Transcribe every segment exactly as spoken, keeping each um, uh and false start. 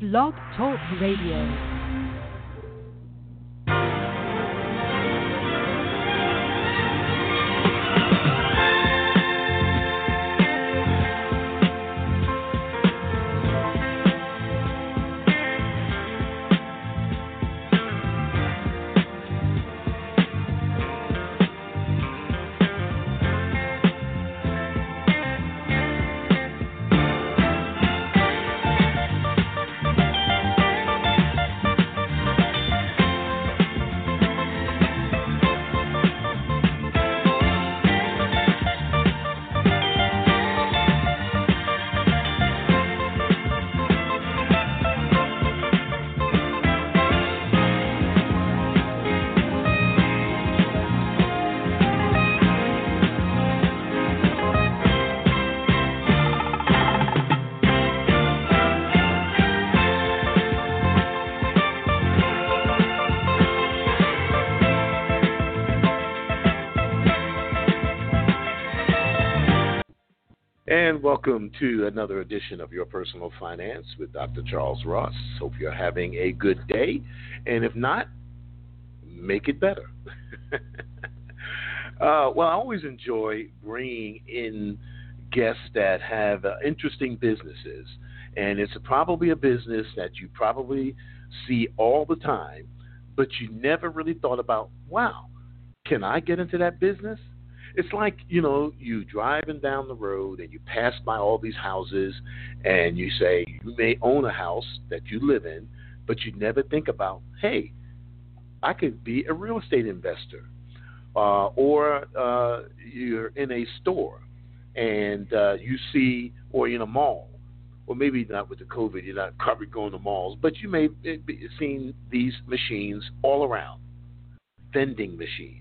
Blog Talk Radio. And welcome to another edition of Your Personal Finance with Doctor Charles Ross. Hope you're having a good day. And if not, make it better. uh, well, I always enjoy bringing in guests that have uh, interesting businesses. And it's probably a business that you probably see all the time, but you never really thought about, wow, can I get into that business? It's like, you know, you driving down the road and you pass by all these houses and you say you may own a house that you live in, but you never think about, hey, I could be a real estate investor. Uh, or uh, you're in a store and uh, you see, or in a mall, or maybe not with the COVID, you're not probably going to malls, but you may have seen these machines all around, vending machines.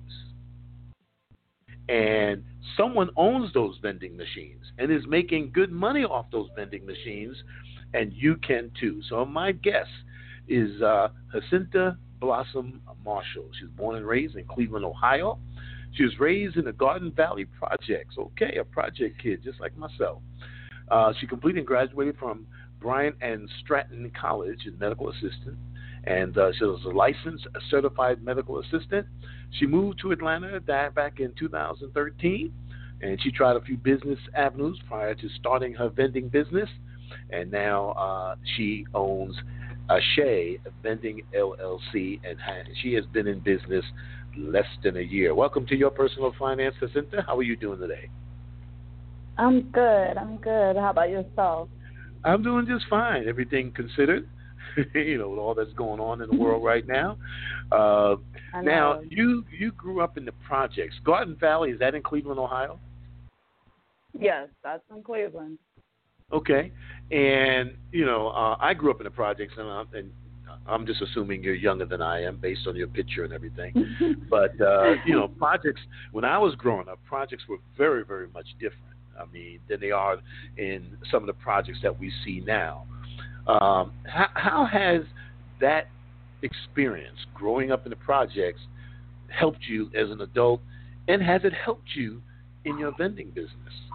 And someone owns those vending machines and is making good money off those vending machines, and you can too. So my guest is uh, Jacinta Blossom Marshall. She was born and raised in Cleveland, Ohio. She was raised in the Garden Valley Projects. Okay, a project kid, just like myself. Uh, she completed and graduated from Bryant and Stratton College as medical assistant, and uh, she was a licensed a certified medical assistant. She moved to Atlanta back in two thousand thirteen, and she tried a few business avenues prior to starting her vending business, and now uh, she owns Ashay Vending L L C, and she has been in business less than a year. Welcome to Your Personal Finance, Jacinta. How are you doing today? I'm good. I'm good. How about yourself? I'm doing just fine, everything considered. You know, with all that's going on in the world right now. Uh, now, you you grew up in the projects. Garden Valley, is that in Cleveland, Ohio? Yes, that's in Cleveland. Okay. And, you know, uh, I grew up in the projects, and, uh, and I'm just assuming you're younger than I am based on your picture and everything. But, uh, you know, projects, when I was growing up, projects were very, very much different, I mean, than they are in some of the projects that we see now. Um, how, how has that experience growing up in the projects helped you as an adult, and has it helped you in your vending business?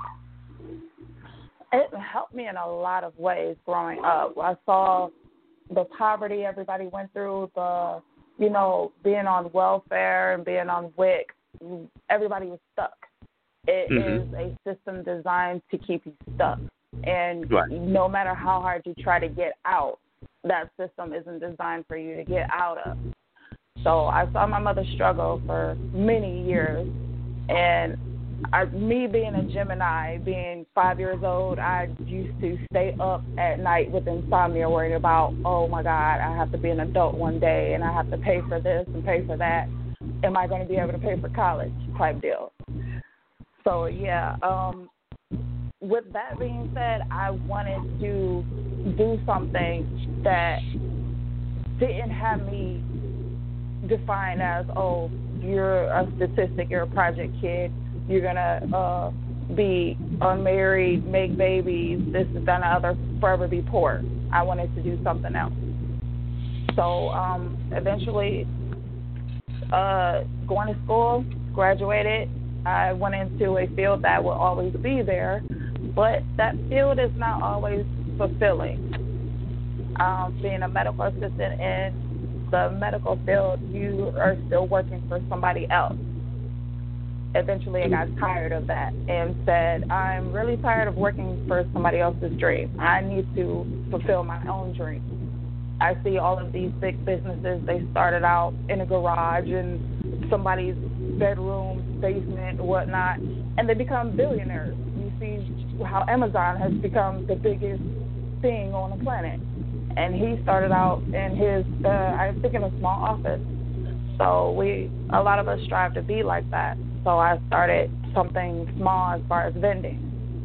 It helped me in a lot of ways growing up. I saw the poverty everybody went through, the, you know, being on welfare and being on W I C. Everybody was stuck. It mm-hmm. is a system designed to keep you stuck. And right. no matter how hard you try to get out, that system isn't designed for you to get out of. So I saw my mother struggle for many years. And I, me being a Gemini, being five years old, I used to stay up at night with insomnia worrying about, oh, my God, I have to be an adult one day, and I have to pay for this and pay for that. Am I going to be able to pay for college type deal? So, yeah, um, with that being said, I wanted to do something that didn't have me defined as, oh, you're a statistic, you're a project kid, you're going to uh, be unmarried, make babies, this is going to other forever be poor. I wanted to do something else. So um, eventually uh, going to school, graduated, I went into a field that will always be there, but that field is not always fulfilling. um, being a medical assistant in the medical field, you are still working for somebody else. Eventually, I got tired of that and said, I'm really tired of working for somebody else's dream. I need to fulfill my own dream. I see all of these big businesses, they started out in a garage in somebody's bedroom, basement, whatnot, and they become billionaires. You see how Amazon has become the biggest thing on the planet. And he started out in his, uh, I think in a small office. So we, a lot of us strive to be like that. So I started something small as far as vending.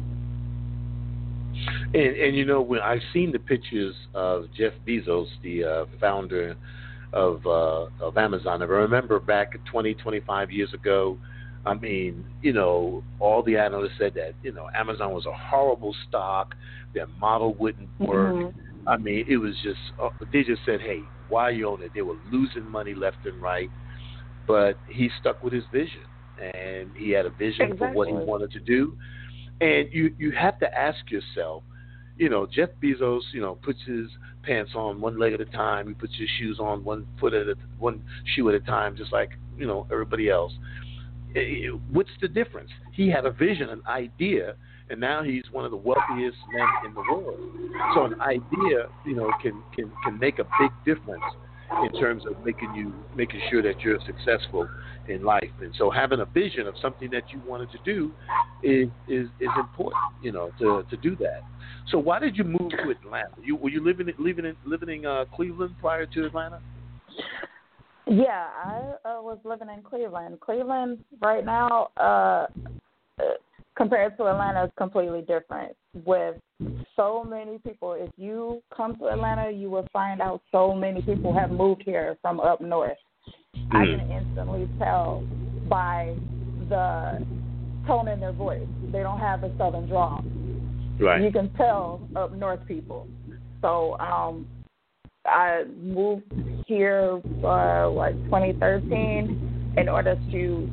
And, and you know, when I've seen the pictures of Jeff Bezos, the uh, founder of uh, of Amazon, I remember back twenty, twenty-five years ago, I mean, you know, all the analysts said that, you know, Amazon was a horrible stock, their model wouldn't work. Mm-hmm. I mean, it was just, uh, they just said, hey, why you own it? They were losing money left and right, but he stuck with his vision. And he had a vision exactly. for what he wanted to do. And you, you have to ask yourself, you know, Jeff Bezos, you know, puts his pants on one leg at a time. He puts his shoes on one foot at a, one shoe at a time, just like, you know, everybody else. What's the difference? He had a vision, an idea, and now he's one of the wealthiest men in the world. So an idea, you know, can, can, can make a big difference in terms of making you making sure that you're successful in life. And so having a vision of something that you wanted to do is is, is important, you know, to, to do that. So why did you move to Atlanta? You were you living living in living in uh, Cleveland prior to Atlanta? Yeah, I uh, was living in Cleveland. Cleveland right now, uh, compared to Atlanta, is completely different. With so many people, if you come to Atlanta, you will find out so many people have moved here from up north. Mm. I can instantly tell by the tone in their voice. They don't have a southern drawl. Right. You can tell up north people. So um, I moved here, uh, like twenty thirteen, in order to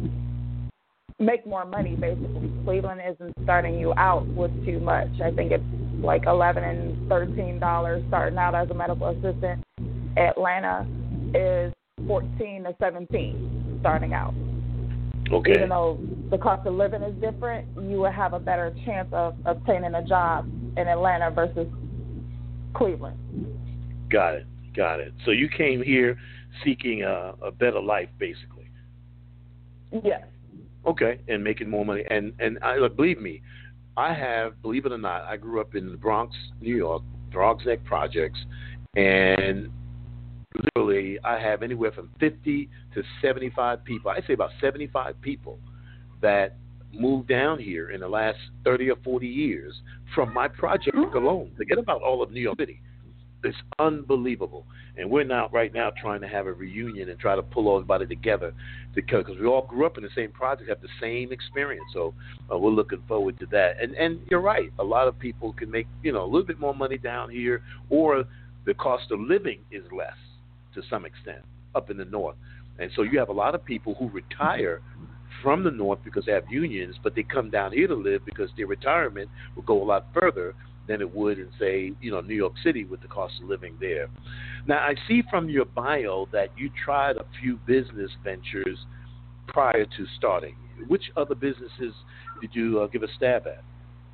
make more money, basically. Cleveland isn't starting you out with too much. I think it's like eleven and thirteen dollars starting out as a medical assistant. Atlanta is fourteen to seventeen starting out. Okay. Even though the cost of living is different, you will have a better chance of obtaining a job in Atlanta versus Cleveland. Got it. Got it. So you came here seeking a, a better life, basically. Yes. Okay, and making more money. And and I, believe me, I have, believe it or not, I grew up in the Bronx, New York, Bronx Neck Projects, and literally I have anywhere from fifty to seventy-five people. I say about seventy-five people that moved down here in the last thirty or forty years from my project alone. Forget about all of New York City. It's unbelievable. And we're now right now trying to have a reunion and try to pull everybody together because we all grew up in the same project, have the same experience. So uh, we're looking forward to that. And and you're right. A lot of people can make, you know, a little bit more money down here, or the cost of living is less to some extent up in the north. And so you have a lot of people who retire from the north because they have unions, but they come down here to live because their retirement will go a lot further than it would in, say, you know, New York City with the cost of living there. Now, I see from your bio that you tried a few business ventures prior to starting. Which other businesses did you uh, give a stab at?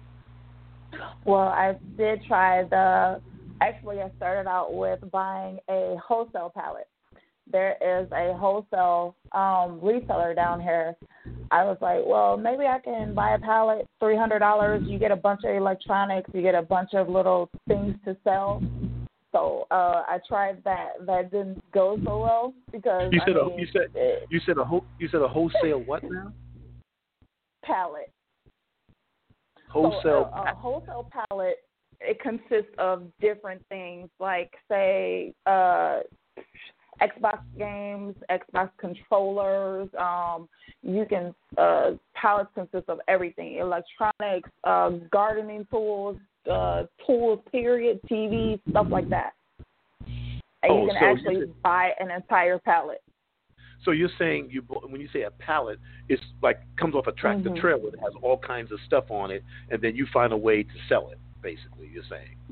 Well, I did try the, actually I started out with buying a wholesale pallet. There is a wholesale um, reseller down here. I was like, well, maybe I can buy a pallet, three hundred dollars. You get a bunch of electronics. You get a bunch of little things to sell. So uh, I tried that. That didn't go so well because you said I a, mean, you said it, you said a ho- you said a wholesale what now? Pallet. Wholesale. So a, a wholesale pallet. It consists of different things, like say. Uh, Xbox games, Xbox controllers. Um, you can uh, pallets consist of everything: electronics, uh, gardening tools, uh, tools. Period. T V, stuff like that. And oh, you can so actually you said, buy an entire pallet. So you're saying you when you say a pallet, it's like comes off a tractor mm-hmm. trailer that has all kinds of stuff on it, and then you find a way to sell it. Basically, you're saying. Yeah.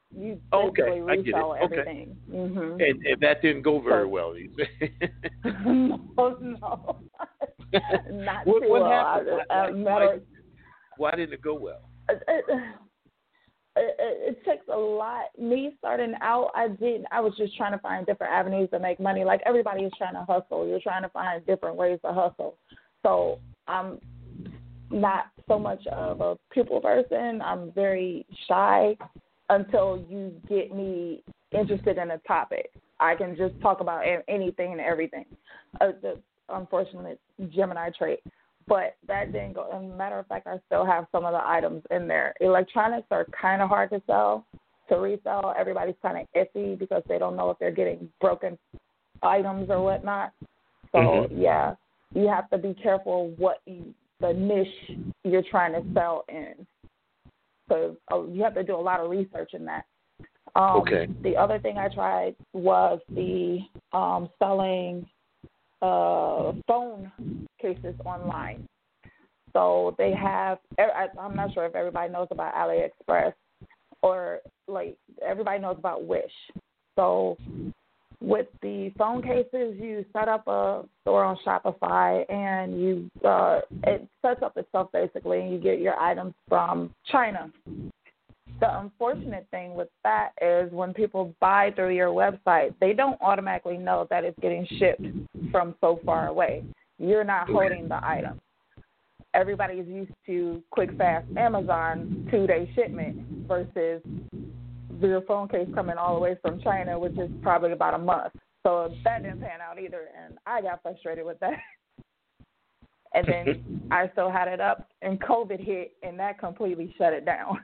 You Okay, basically I get it. resell Okay. everything. Mm-hmm. And, and that didn't go very So, well. You say. no, no, not what, too what well. happened? I, I, Why, matter, why, why didn't it go well? it, it, it, it takes a lot. Me starting out, I did. I was just trying to find different avenues to make money. Like everybody is trying to hustle. You're trying to find different ways to hustle. So I'm not so much of a people person. I'm very shy until you get me interested in a topic. I can just talk about anything and everything. Uh, the unfortunate Gemini trait. But that didn't go. As a matter of fact, I still have some of the items in there. Electronics are kind of hard to sell, to resell. Everybody's kind of iffy because they don't know if they're getting broken items or whatnot. So, mm-hmm. yeah, you have to be careful what you, the niche you're trying to sell in. So oh, you have to do a lot of research in that. Um, okay. The other thing I tried was the um, selling uh, phone cases online. So they have, I'm not sure if everybody knows about AliExpress or like everybody knows about Wish. So with the phone cases, you set up a store on Shopify and you uh, it sets up itself basically, and you get your items from China. The unfortunate thing with that is when people buy through your website, they don't automatically know that it's getting shipped from so far away. You're not holding the item. Everybody's used to quick, fast Amazon two-day shipment versus your phone case coming all the way from China, which is probably about a month. So that didn't pan out either, and I got frustrated with that. And then I still had it up, and COVID hit, and that completely shut it down.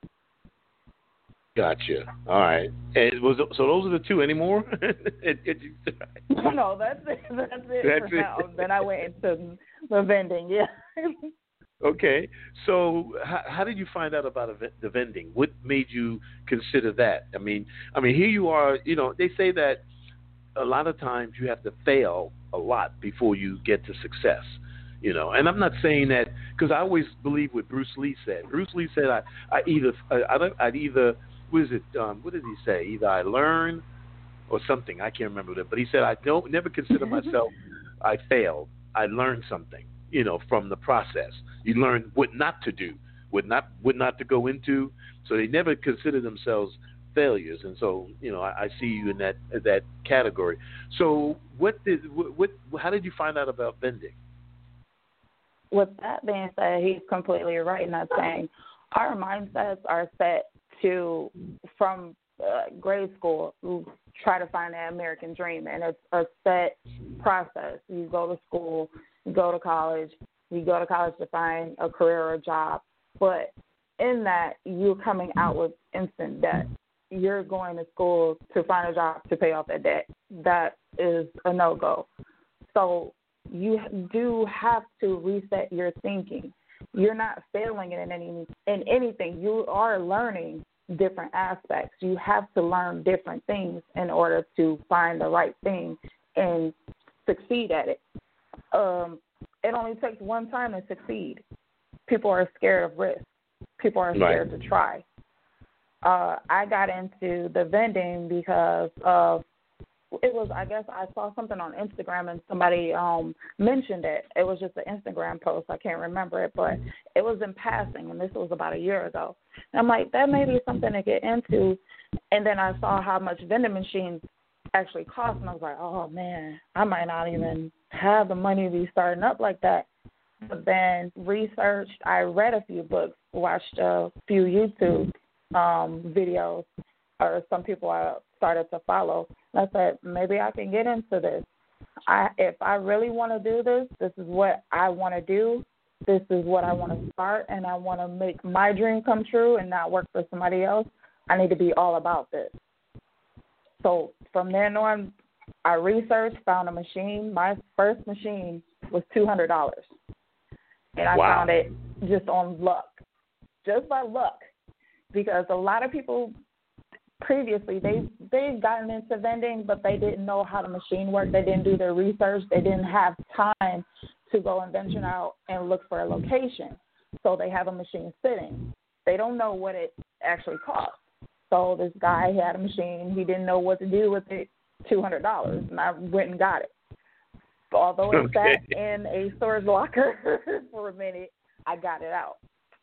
Gotcha. All right. And was so those are the two anymore? No, no, that's it. That's it That's for it. now. Then I went into the vending. Yeah. Okay. So how, how did you find out about the vending? What made you consider that? I mean, I mean, here you are. You know, they say that a lot of times you have to fail a lot before you get to success. You know, and I'm not saying that because I always believe what Bruce Lee said. Bruce Lee said, "I, I either, I, I'd either." What is it? Um, what did he say? Either I learn or something. I can't remember that. But he said, I don't never consider myself I failed. I learned something, you know, from the process. You learn what not to do, what not what not to go into. So they never consider themselves failures. And so, you know, I, I see you in that that category. So what did what, what how did you find out about vending? With that being said, he's completely right in that saying. Our mindsets are set to, from uh, grade school, try to find that American dream. And it's a set process. You go to school, you go to college, you go to college to find a career or a job. But in that, you're coming out with instant debt. You're going to school to find a job to pay off that debt. That is a no-go. So you do have to reset your thinking. You're not failing in any in anything. You are learning different aspects. You have to learn different things in order to find the right thing and succeed at it. Um, it only takes one time to succeed. People are scared of risk. People are scared right. to try. Uh, I got into the vending because of It was, I guess, I saw something on Instagram and somebody um, mentioned it. It was just an Instagram post. I can't remember it, but it was in passing, and this was about a year ago. And I'm like, that may be something to get into. And then I saw how much vending machines actually cost, and I was like, oh, man, I might not even have the money to be starting up like that. But then researched, I read a few books, watched a few YouTube um, videos, or some people I started to follow. I said, maybe I can get into this. I, if I really want to do this, this is what I want to do. This is what I want to start, and I want to make my dream come true and not work for somebody else. I need to be all about this. So from then on, I researched, found a machine. My first machine was two hundred dollars, and I wow. found it just on luck, just by luck, because a lot of people previously, they, they've gotten into vending, but they didn't know how the machine worked. They didn't do their research. They didn't have time to go and venture out and look for a location. So they have a machine sitting. They don't know what it actually costs. So this guy had a machine. He didn't know what to do with it. two hundred dollars, and I went and got it. Although it okay. sat in a storage locker for a minute, I got it out.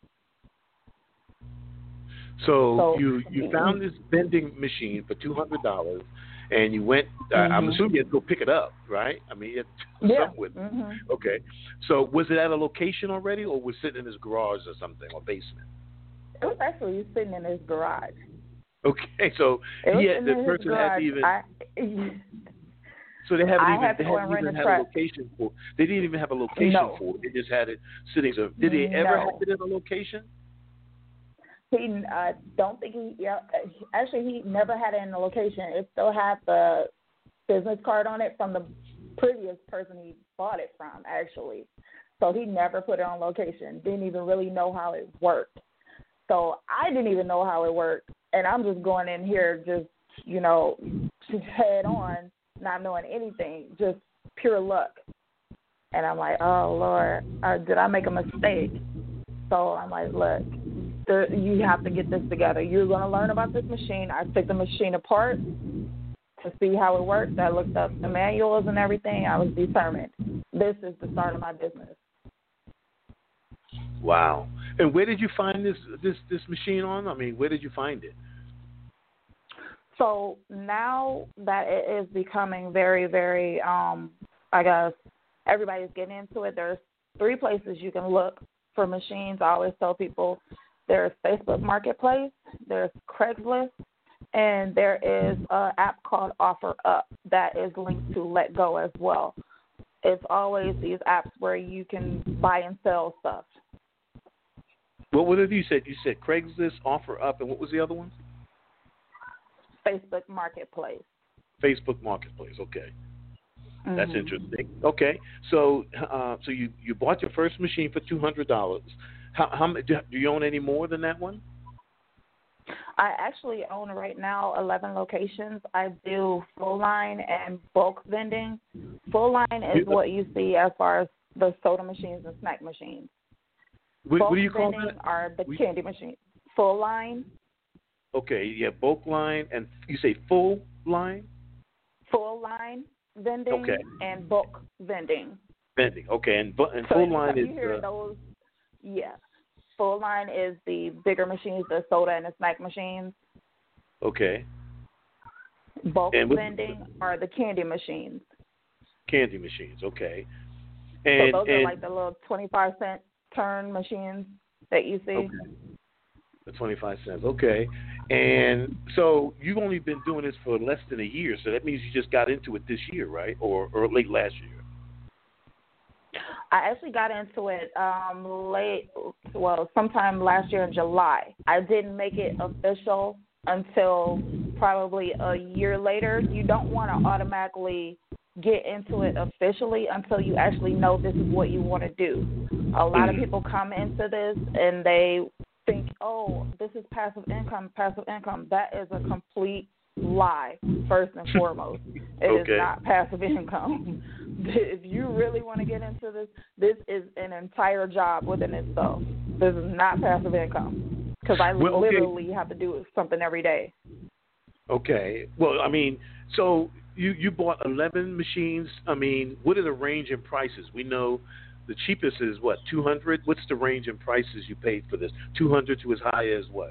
So, So you you found this vending machine for two hundred dollars, and you went. Uh, mm-hmm. I'm assuming you had to go pick it up, right? I mean, it's yeah. somewhere. Mm-hmm. Okay. So was it at a location already, or was it sitting in his garage or something, or basement? It was actually sitting in his garage. Okay, so it he had, the person had even. I, so they haven't I even had they to go haven't and even rent a had truck. a location for. They didn't even have a location No. for it. They just had it sitting. So did he ever No. have it in a location? He uh, don't think he. Yeah, actually, he never had it in the location. It still had the business card on it from the previous person he bought it from. Actually, so he never put it on location. Didn't even really know how it worked. So I didn't even know how it worked, and I'm just going in here just you know head on, not knowing anything, just pure luck. And I'm like, oh Lord, uh, did I make a mistake? So I'm like, look. The, you have to get this together. You're going to learn about this machine. I took the machine apart to see how it works. I looked up the manuals and everything. I was determined. This is the start of my business. Wow. And where did you find this this this machine on? I mean, where did you find it? So now that it is becoming very, very, um, I guess, everybody's getting into it, there's three places you can look for machines. I always tell people, there's Facebook Marketplace, there's Craigslist, and there is an app called OfferUp that is linked to LetGo as well. It's always these apps where you can buy and sell stuff. What what have you said? You said Craigslist, OfferUp, and what was the other one? Facebook Marketplace. Facebook Marketplace. Okay, mm-hmm. That's interesting. Okay, so uh, so you, you bought your first machine for two hundred dollars. How, how do you own any more than that one? I actually own right now eleven locations. I do full line and bulk vending. Full line is what you see as far as the soda machines and snack machines. What, bulk what do you call vending that? are the we, candy machines. Full line. Okay, yeah, bulk line, and you say full line? Full line vending okay. and bulk vending. Vending, okay, and, and so full line is. You hear uh, those? Yeah. Full line is the bigger machines, the soda and the snack machines. Okay. Bulk and vending are the candy machines. Candy machines, okay. And, so those and, are like the little twenty-five cent turn machines that you see. Okay. The twenty-five cents, okay. And so you've only been doing this for less than a year, so that means you just got into it this year, right? Or, or late last year? I actually got into it um, late, well, sometime last year in July. I didn't make it official until probably a year later. You don't want to automatically get into it officially until you actually know this is what you want to do. A lot of people come into this and they think, oh, this is passive income, passive income. That is a complete lie, first and foremost. It okay. is not passive income. If you really want to get into this, this is an entire job within itself. This is not passive income because I well, okay. literally have to do something every day. Okay. Well, I mean, so you, you bought eleven machines. I mean, what are the range in prices? We know the cheapest is, what, two hundred? What's the range in prices you paid for this? two hundred to as high as what?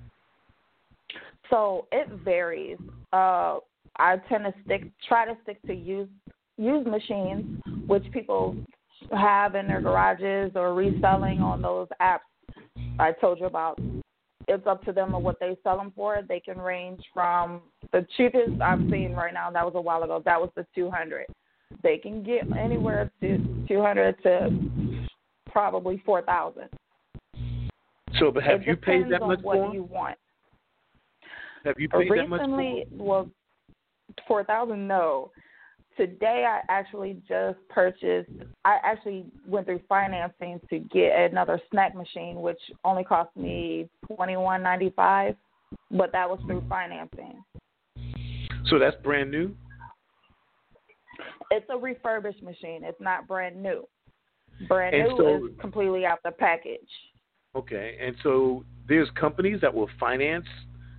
So it varies. Uh, I tend to stick, try to stick to used used machines, which people have in their garages or reselling on those apps I told you about. It's up to them on what they sell them for. They can range from the cheapest I've seen right now. That was a while ago. That was the two hundred. They can get anywhere to two hundred to probably four thousand. So, but have it you paid that on much what for? You want. Have you paid Recently, that much for? well, four thousand. No. Today, I actually just purchased. I actually went through financing to get another snack machine, which only cost me twenty one ninety five, but that was through financing. So that's brand new? It's a refurbished machine. It's not brand new. Brand and new so, is completely out the package. Okay, and so there's companies that will finance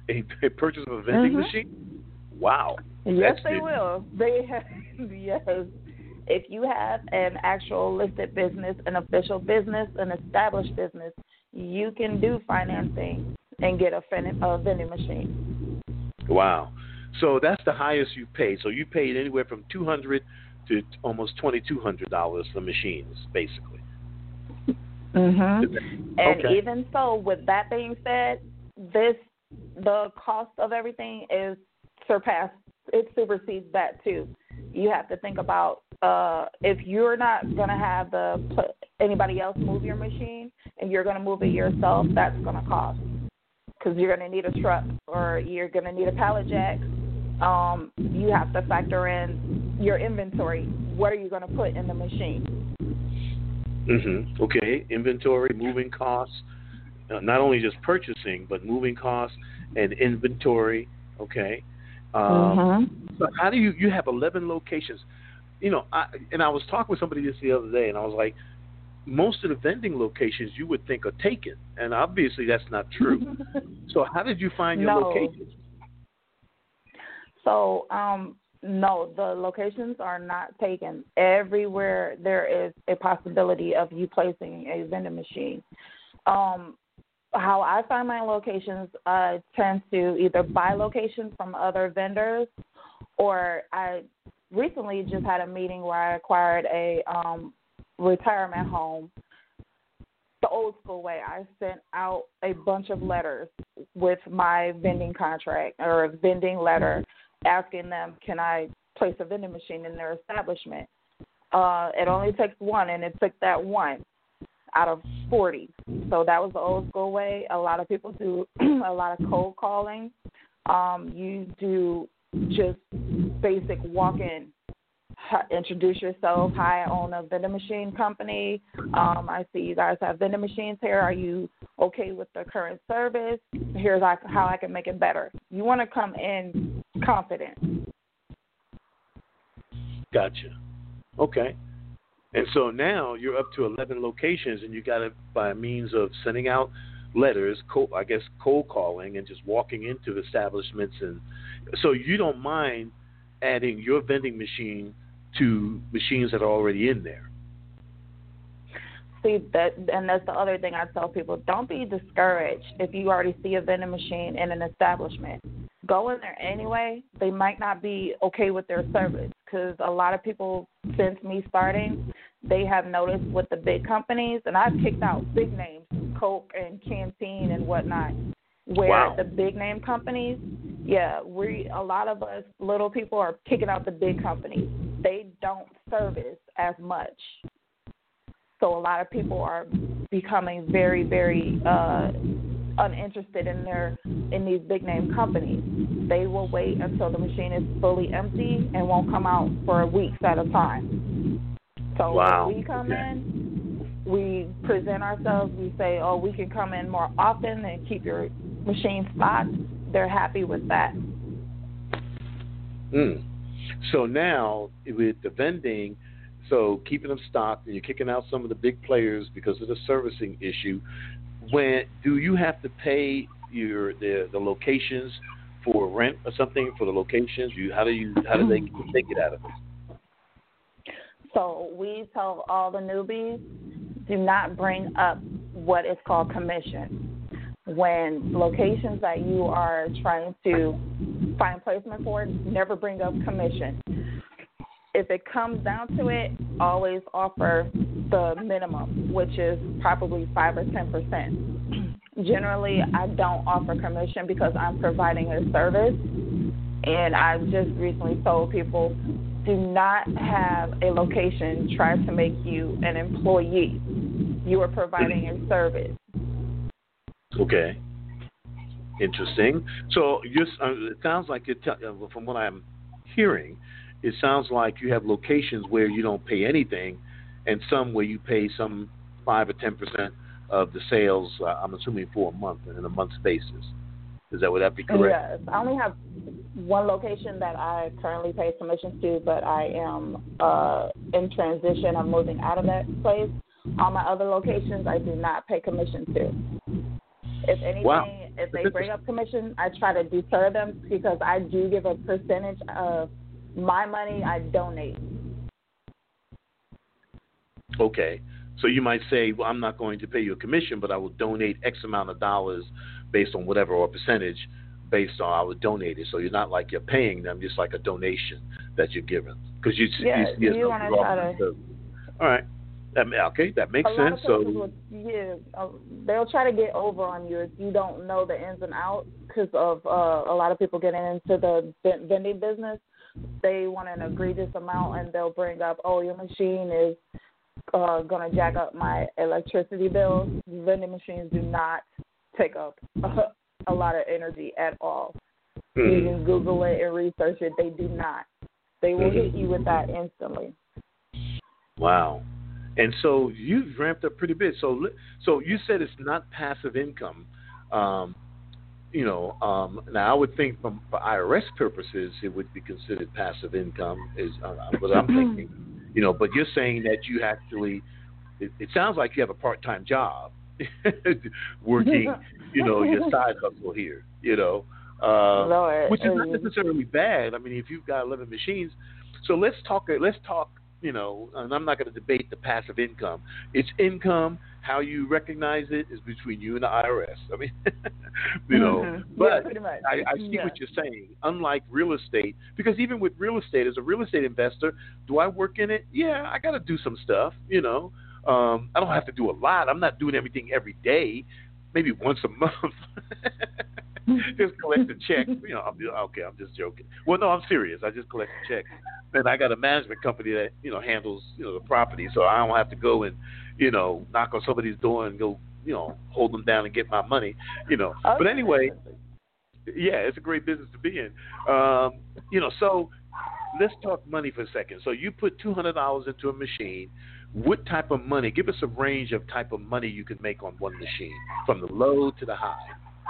a, a purchase of a vending mm-hmm. machine? Wow. Yes, That's they it. will. They have, yes. If you have an actual listed business, an official business, an established business, you can do financing and get a, a vending machine. Wow. So that's the highest you paid. So you paid anywhere from two hundred dollars to almost twenty-two hundred dollars for machines, basically. Mhm. And okay. even so, with that being said, this the cost of everything is surpassed. It supersedes that too. You have to think about uh, if you're not going to have the anybody else move your machine and you're going to move it yourself, that's going to cost because you're going to need a truck or you're going to need a pallet jack. Um, you have to factor in your inventory. What are you going to put in the machine? Mm-hmm. Okay, inventory, moving costs, uh, not only just purchasing, but moving costs and inventory. Okay. Um, mm-hmm. So how do you, you have eleven locations? You know, I, and I was talking with somebody this the other day, and I was like, most of the vending locations you would think are taken, and obviously that's not true. So how did you find your no. locations? So, um, no, the locations are not taken. Everywhere there is a possibility of you placing a vending machine. Um, how I find my locations, I tend to either buy locations from other vendors, or I recently just had a meeting where I acquired a um, retirement home the old school way. I sent out a bunch of letters with my vending contract or a vending letter asking them, can I place a vending machine in their establishment? Uh, it only takes one, and it took that one out of forty. So that was the old school way. A lot of people do a lot of cold calling. Um, you do just basic walk-in. Introduce yourself. Hi, I own a vending machine company. Um, I see you guys have vending machines here. Are you okay with the current service? Here's how I can make it better. You want to come in confident. Gotcha. Okay. And so now you're up to eleven locations, and you got it by means of sending out letters, cold, I guess cold calling, and just walking into establishments. And so you don't mind adding your vending machine to machines that are already in there. See, that, and that's the other thing I tell people. Don't be discouraged if you already see a vending machine in an establishment. Go in there anyway. They might not be okay with their service because a lot of people, since me starting, they have noticed with the big companies, and I've kicked out big names, Coke and Canteen and whatnot, where wow. the big name companies, yeah, we a lot of us little people are kicking out the big companies. They don't service as much. So a lot of people are becoming very, very uh, uninterested in their in these big name companies. They will wait until the machine is fully empty and won't come out for weeks at a time. So wow. when we come okay. in, we present ourselves. We say, oh, we can come in more often and keep your machine stocked. They're happy with that. Mm. So now with the vending, so keeping them stocked, and you're kicking out some of the big players because of the servicing issue. When do you have to pay your the, the locations for rent or something for the locations? You how do you how do they take it out of it? So we tell all the newbies, do not bring up what is called commission. When locations that you are trying to find placement for, never bring up commission. If it comes down to it, always offer the minimum, which is probably five or ten percent. Generally, I don't offer commission because I'm providing a service, and I've just recently told people, do not have a location try to make you an employee. You are providing a service. Okay. Interesting. So just, uh, it sounds like, it t- uh, from what I'm hearing, it sounds like you have locations where you don't pay anything and some where you pay some five or ten percent of the sales, uh, I'm assuming for a month, and in a month's basis. Is that, would that be correct? Yes. I only have one location that I currently pay commissions to, but I am uh, in transition. I'm moving out of that place. All my other locations I do not pay commission to. If anything, wow. if they bring up commission, I try to deter them because I do give a percentage of my money I donate. Okay. So you might say, well, I'm not going to pay you a commission, but I will donate X amount of dollars based on whatever, or percentage based on I would donate it. So you're not like you're paying them, just like a donation that you're giving. Because you, yeah, you, you, you want to try to. All right. That, okay, that makes a sense. Lot of so will, yeah, uh, they'll try to get over on you if you don't know the ins and outs because of uh, a lot of people getting into the vending business. They want an egregious amount, and they'll bring up, oh, your machine is uh, going to jack up my electricity bill. Vending machines do not take up a, a lot of energy at all. Mm. You can Google it and research it. They do not. They will mm-hmm. hit you with that instantly. Wow. And so you've ramped up pretty big. So, so you said it's not passive income. Um, you know, um, now I would think from for I R S purposes it would be considered passive income. Is uh, what I'm thinking. You know, but you're saying that you actually. It, it sounds like you have a part-time job, working. You know, your side hustle here. You know, uh, Lord, which is not necessarily bad. I mean, if you've got eleven machines, so let's talk. Let's talk. You know, and I'm not going to debate the passive income. It's income. How you recognize it is between you and the I R S. I mean, you know, mm-hmm. but yeah, pretty much. I, I see yeah. what you're saying. Unlike real estate, because even with real estate, as a real estate investor, do I work in it? Yeah, I got to do some stuff. You know, um, I don't have to do a lot. I'm not doing everything every day. Maybe once a month. Just collect a check. You know, I'm, okay, I'm just joking. Well, no, I'm serious. I just collect a check. And I got a management company that, you know, handles, you know, the property, so I don't have to go and, you know, knock on somebody's door and go, you know, hold them down and get my money, you know. Okay. But anyway, yeah, it's a great business to be in. Um, you know, so let's talk money for a second. So you put two hundred dollars into a machine. What type of money? Give us a range of type of money you can make on one machine, from the low to the high.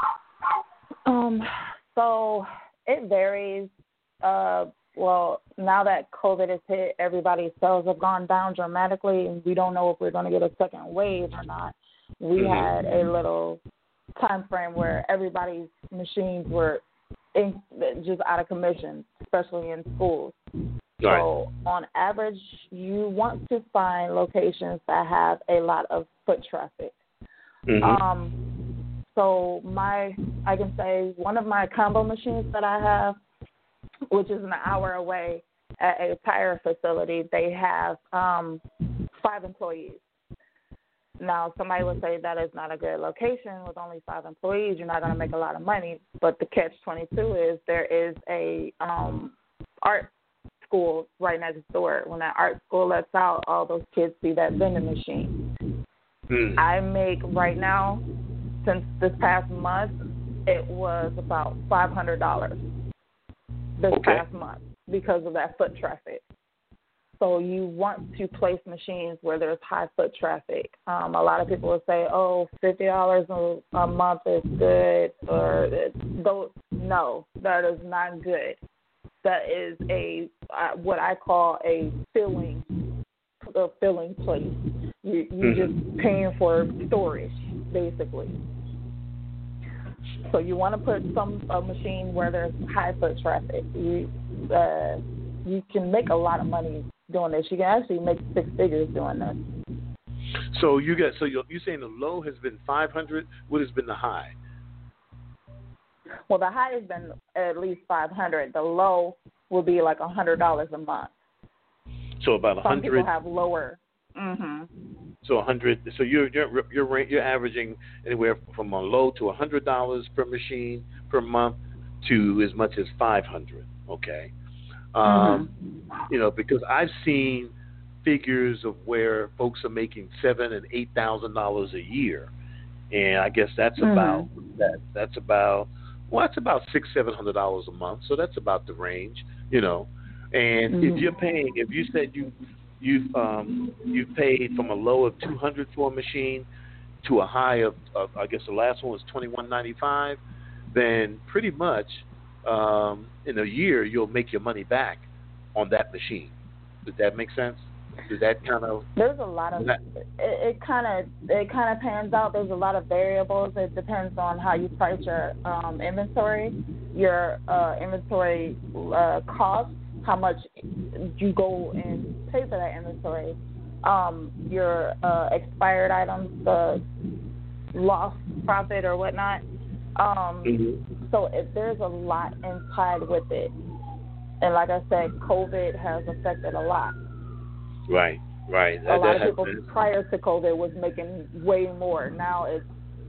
Um, so it varies. Uh, well, now that COVID has hit, everybody's sales have gone down dramatically, and we don't know if we're going to get a second wave or not. We mm-hmm. had a little time frame where everybody's machines were in, just out of commission, especially in schools. Right. So on average, you want to find locations that have a lot of foot traffic. Mm-hmm. Um, so my, I can say one of my combo machines that I have, which is an hour away at a tire facility, they have um, five employees. Now, somebody would say that is not a good location with only five employees. You're not going to make a lot of money. But the catch twenty-two is there is a um, art school right next door. When that art school lets out, all those kids see that vending machine. Mm. I make right now, since this past month, it was about five hundred dollars this okay. past month because of that foot traffic. So you want to place machines where there's high foot traffic. Um, a lot of people will say, oh, fifty dollars a month is good. Or those, no, that is not good. That is a uh, what I call a filling, a filling place. You, you're mm-hmm. just paying for storage, basically. So you want to put some a machine where there's high foot traffic. You uh, you can make a lot of money doing this. You can actually make six figures doing this. So you got so you're, you're saying the low has been five hundred. What has been the high? Well, the high has been at least five hundred. The low will be like a hundred dollars a month. So about a hundred. Some people have lower. Mhm. So a hundred. So you're you're you're you're averaging anywhere from a low to a hundred dollars per machine per month to as much as five hundred. Okay. Um, mm-hmm. You know, because I've seen figures of where folks are making seven and eight thousand dollars a year, and I guess that's mm-hmm. about that. That's about well, that's about six seven hundred dollars a month. So that's about the range, you know. And mm-hmm. if you're paying, if you said you you've um, you've paid from a low of two hundred for a machine to a high of, of I guess the last one was twenty one ninety five, then pretty much. Um, in a year, you'll make your money back on that machine. Does that make sense? Does that kind of There's a lot of that, it kind of it kind of pans out. There's a lot of variables. It depends on how you price your um, inventory, your uh, inventory uh, cost, how much you go and pay for that inventory, um, your uh, expired items, the lost profit or whatnot. Um, mm-hmm. So if there's a lot implied with it, and like I said, COVID has affected a lot. Right, right. A That, lot that of people been... prior to COVID was making way more. Now it's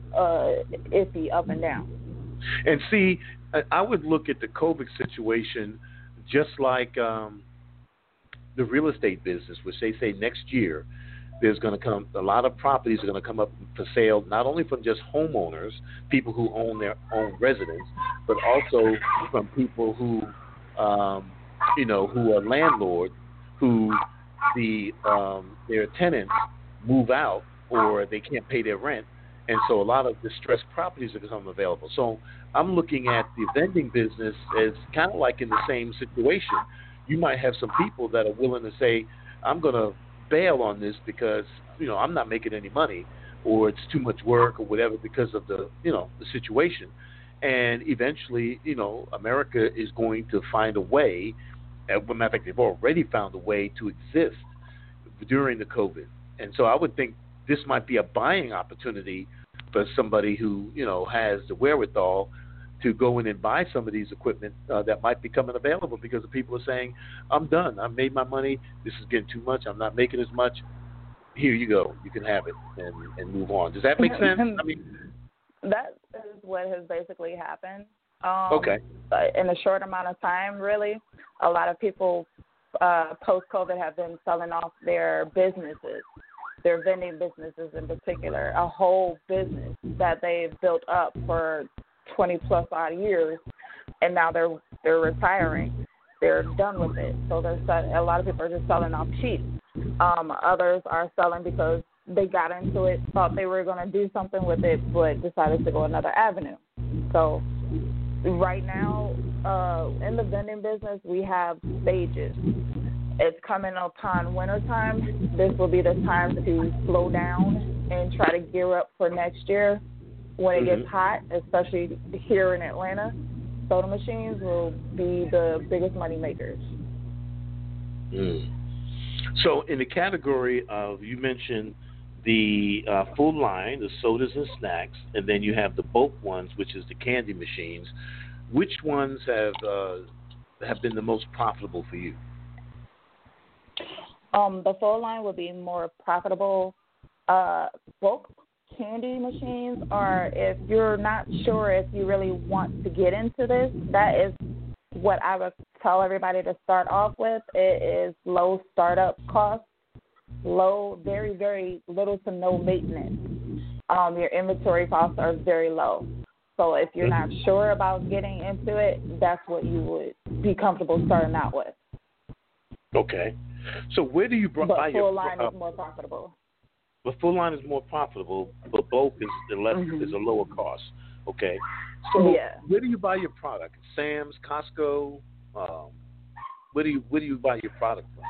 uh, iffy up and down. And see, I would look at the COVID situation just like um, the real estate business, which they say next year there's going to come a lot of properties are going to come up for sale, not only from just homeowners, people who own their own residence, but also from people who, um, you know, who are landlords, who the um, their tenants move out or they can't pay their rent, and so a lot of distressed properties are becoming available. So I'm looking at the vending business as kind of like in the same situation. You might have some people that are willing to say, I'm going to bail on this because, you know, I'm not making any money or it's too much work or whatever because of the, you know, the situation. And eventually, you know, America is going to find a way, as a matter of fact, they've already found a way to exist during the COVID. And so I would think this might be a buying opportunity for somebody who, you know, has the wherewithal to go in and buy some of these equipment uh, that might be coming available because the people are saying, I'm done. I've made my money. This is getting too much. I'm not making as much. Here you go. You can have it and, and move on. Does that make sense? I mean, that is what has basically happened. Um, okay. In a short amount of time, really, a lot of people uh, post-COVID have been selling off their businesses, their vending businesses in particular, a whole business that they've built up for twenty plus odd years, and now they're they're retiring. They're done with it. So they're selling, a lot of people are just selling off cheap. Um, others are selling because they got into it, thought they were going to do something with it, but decided to go another avenue. So right now, uh, in the vending business, we have stages. It's coming upon wintertime. This will be the time to slow down and try to gear up for next year. When it mm-hmm. gets hot, especially here in Atlanta, soda machines will be the biggest money makers. Mm. So in the category of, you mentioned the uh, full line, the sodas and snacks, and then you have the bulk ones, which is the candy machines. Which ones have uh, have been the most profitable for you? Um, the full line will be more profitable. Uh, bulk candy machines are, if you're not sure if you really want to get into this, that is what I would tell everybody to start off with. It is low startup costs, low, very, very little to no maintenance. Um, your inventory costs are very low. So if you're not sure about getting into it, that's what you would be comfortable starting out with. Okay. So where do you buy but your... full line uh, is more profitable. The full line is more profitable, but bulk is the less mm-hmm. is a lower cost. Okay, so yeah. where do you buy your product? Sam's, Costco. Um, where do you where do you buy your product from?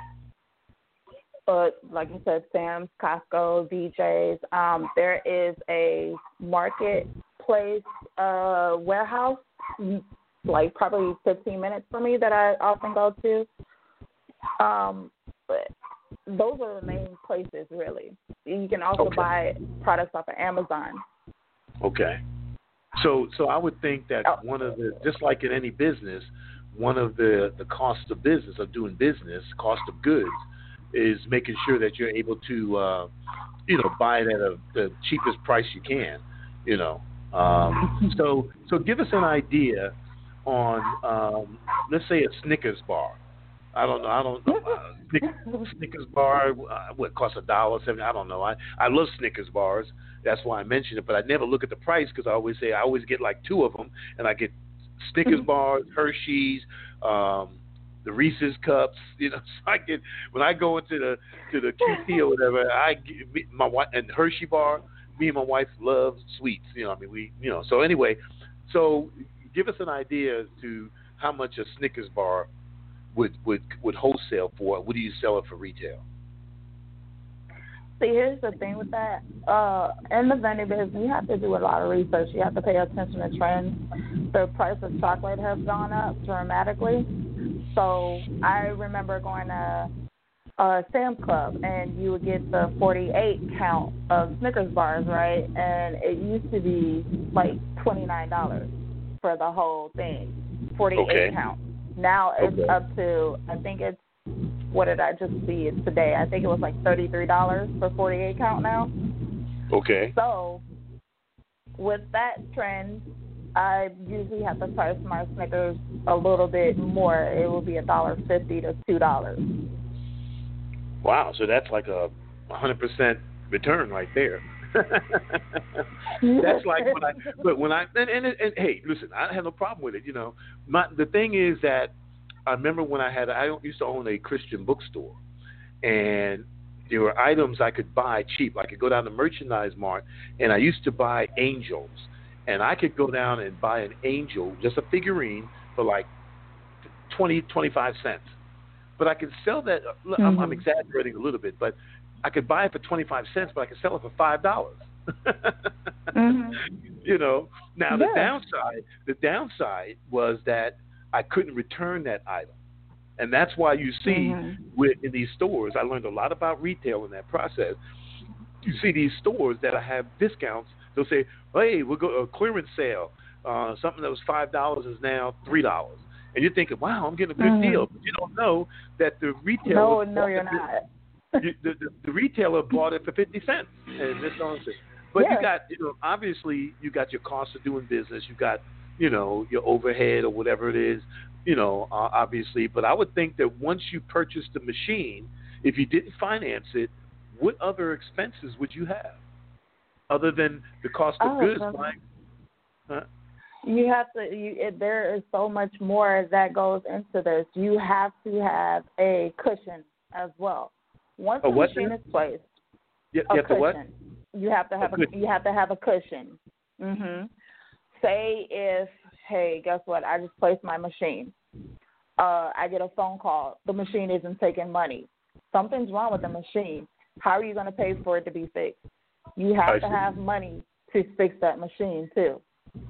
But like you said, Sam's, Costco, B J's. Um, there is a marketplace uh, warehouse, like probably fifteen minutes for me that I often go to. Um, but those are the main places, really. You can also okay. buy products off of Amazon. Okay. So so I would think that oh. one of the, just like in any business, one of the, the cost of business, of doing business, cost of goods, is making sure that you're able to, uh, you know, buy it at a, the cheapest price you can, you know. Um, so so give us an idea on, um, let's say, a Snickers bar. I don't know. I don't know. Uh, Snickers bar, uh, what costs a dollar seventy? I don't know. I, I love Snickers bars. That's why I mentioned it. But I never look at the price because I always say I always get like two of them, and I get Snickers bars, Hershey's, um, the Reese's cups. You know, so I get when I go into the to the Q T or whatever. I get my wife and Hershey bar. Me and my wife love sweets. You know, I mean we. You know, so anyway, so give us an idea as to how much a Snickers bar would would would wholesale for. What do you sell it for retail? See, here's the thing with that. Uh, in the vending business, you have to do a lot of research. You have to pay attention to trends. The price of chocolate has gone up dramatically. So I remember going to uh, Sam's Club, and you would get the forty-eight count of Snickers bars, right? And it used to be like twenty-nine dollars for the whole thing, forty-eight okay. count. Now it's okay. up to, I think it's, what did I just see it today? I think it was like thirty-three dollars for forty-eight count now. Okay. So with that trend, I usually have to price my Snickers a little bit more. It will be a dollar fifty to two dollars. Wow, so that's like a hundred percent return right there. That's like when I, but when I, and, and, and hey, listen, I have no problem with it. You know, my the thing is that I remember when I had, I used to own a Christian bookstore, and there were items I could buy cheap. I could go down to Merchandise Mart, and I used to buy angels, and I could go down and buy an angel, just a figurine, for like twenty, twenty-five cents. But I could sell that. Mm-hmm. I'm, I'm exaggerating a little bit, but I could buy it for twenty-five cents, but I could sell it for five dollars. mm-hmm. You know. Now yeah. the downside, the downside was that I couldn't return that item, and that's why you see mm-hmm. with in these stores. I learned a lot about retail in that process. You see these stores that have discounts. They'll say, "Hey, we'll go a clearance sale. Uh, something that was five dollars is now three dollars." And you're thinking, wow, I'm getting a good mm-hmm. deal. But you don't know that the retailer... No, no, you're not. you, the, the, the retailer bought it for fifty cents. And this on But yeah. you got, you know, obviously you got your cost of doing business. You got, you know, your overhead or whatever it is, you know, uh, obviously. But I would think that once you purchase the machine, if you didn't finance it, what other expenses would you have? Other than the cost of oh, goods, so like... Huh? You have to. You, it, there is so much more that goes into this. You have to have a cushion as well. Once a the machine is placed, you, a you have cushion. To what? You have to have a, a you have to have a cushion. Mhm. Say if hey, guess what? I just placed my machine. Uh, I get a phone call. The machine isn't taking money. Something's wrong with the machine. How are you going to pay for it to be fixed? You have I to see. have money to fix that machine too.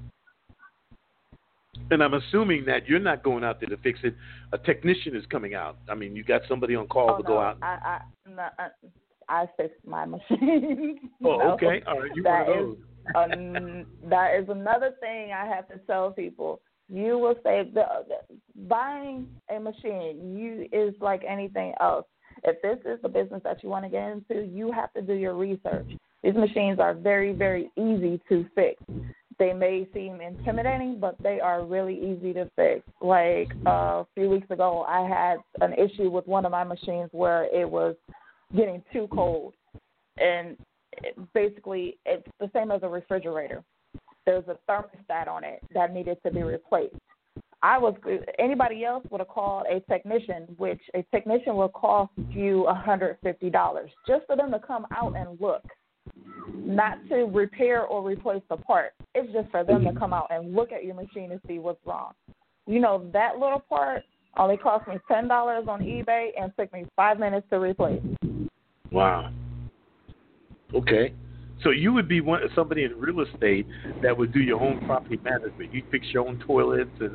And I'm assuming that you're not going out there to fix it. A technician is coming out. I mean, you got somebody on call oh, to no, go out. I, I, no, I, I fixed my machine. Oh, know? okay. All right. You that one of those. Is, um, that is another thing I have to tell people. You will say the, the, buying a machine you is like anything else. If this is the business that you want to get into, you have to do your research. These machines are very, very easy to fix. They may seem intimidating, but they are really easy to fix. Like uh, a few weeks ago, I had an issue with one of my machines where it was getting too cold. And it, basically, it's the same as a refrigerator. There's a thermostat on it that needed to be replaced. I was anybody else would have called a technician, which a technician will cost you one hundred fifty dollars just for them to come out and look. Not to repair or replace the part. It's just for them to come out and look at your machine and see what's wrong. You know, that little part only cost me ten dollars on eBay and took me five minutes to replace. Wow. Okay. So you would be one somebody in real estate that would do your own property management. You fix your own toilets and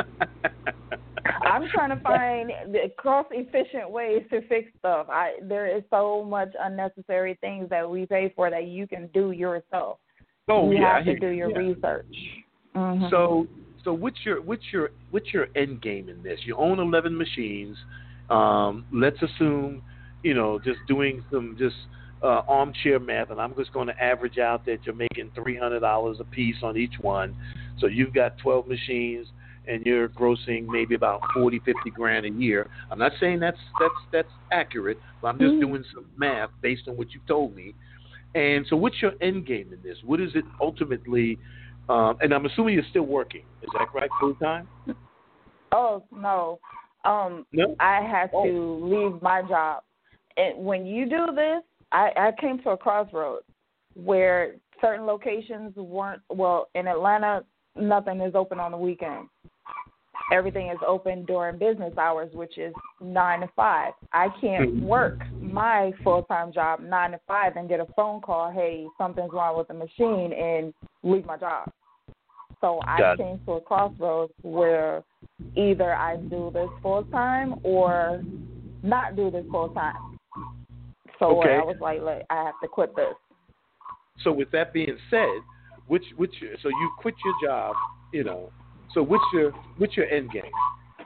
I'm trying to find cost-efficient ways to fix stuff. I there is so much unnecessary things that we pay for that you can do yourself. Oh you yeah, have to do your yeah. research. Mm-hmm. So so what's your what's your what's your end game in this? You own eleven machines. Um, let's assume, you know, just doing some just uh, armchair math, and I'm just going to average out that you're making three hundred dollars a piece on each one. So you've got twelve machines, and you're grossing maybe about forty, fifty grand a year. I'm not saying that's that's that's accurate, but I'm just mm-hmm. doing some math based on what you told me. And so what's your end game in this? What is it ultimately? Um, and I'm assuming you're still working. Is that right, full time? Oh, no. Um, no? I had oh. to leave my job. And when you do this, I, I came to a crossroads where certain locations weren't, well, in Atlanta, nothing is open on the weekend. everything is open during business hours, which is nine to five. I can't work my full-time job nine to five and get a phone call, hey, something's wrong with the machine, and leave my job. So I came to a crossroads where either I do this full-time or not do this full-time. So okay. I was like, look, I have to quit this. So with that being said, which which so you quit your job, you know. So what's your what's your end game?